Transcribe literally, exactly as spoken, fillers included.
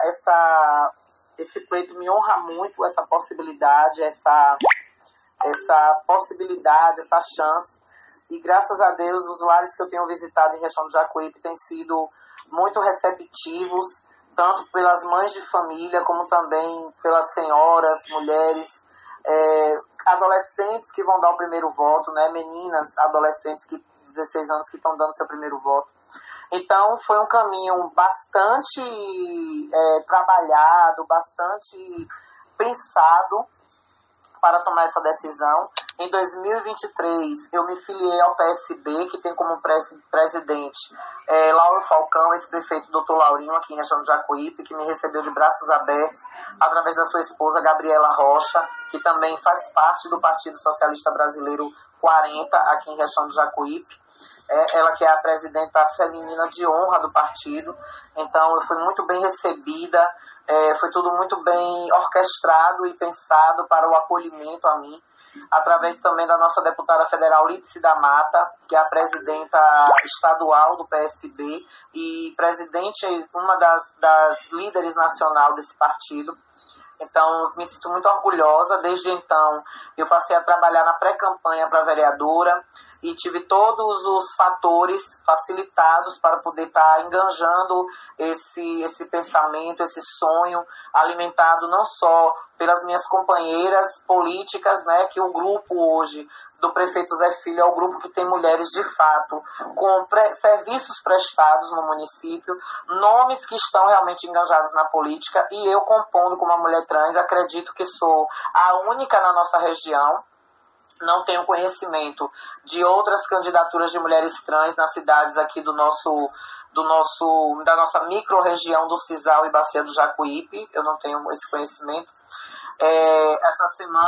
essa, esse pleito me honra muito, essa possibilidade, essa, essa possibilidade, essa chance. E graças a Deus, os lares que eu tenho visitado em Riachão do Jacuípe têm sido muito receptivos, tanto pelas mães de família, como também pelas senhoras, mulheres, é, adolescentes que vão dar o primeiro voto, né? Meninas, adolescentes que dezesseis anos que estão dando seu primeiro voto. Então, foi um caminho bastante é, trabalhado, bastante pensado para tomar essa decisão. Em dois mil e vinte e três, eu me filiei ao P S B, que tem como presidente é, Lauro Falcão, ex-prefeito doutor Laurinho, aqui em Riachão do Jacuípe, que me recebeu de braços abertos, através da sua esposa Gabriela Rocha, que também faz parte do Partido Socialista Brasileiro quarenta, aqui em Riachão do Jacuípe. É, ela que é a presidenta feminina de honra do partido. Então, eu fui muito bem recebida, é, foi tudo muito bem orquestrado e pensado para o acolhimento a mim, através também da nossa deputada federal Lídice da Mata, que é a presidenta estadual do P S B e presidente, uma das, das líderes nacional desse partido. Então, me sinto muito orgulhosa. Desde então, eu passei a trabalhar na pré-campanha para vereadora e tive todos os fatores facilitados para poder estar enganjando esse, esse pensamento, esse sonho, alimentado não só pelas minhas companheiras políticas, né, que o grupo hoje do prefeito Zé Filho é o grupo que tem mulheres de fato com pre- serviços prestados no município, nomes que estão realmente engajados na política, e eu, compondo como uma mulher trans, acredito que sou a única na nossa região. Não tenho conhecimento de outras candidaturas de mulheres trans nas cidades aqui do nosso, do nosso, da nossa micro-região do Cisal e Bacia do Jacuípe. Eu não tenho esse conhecimento. É, essa semana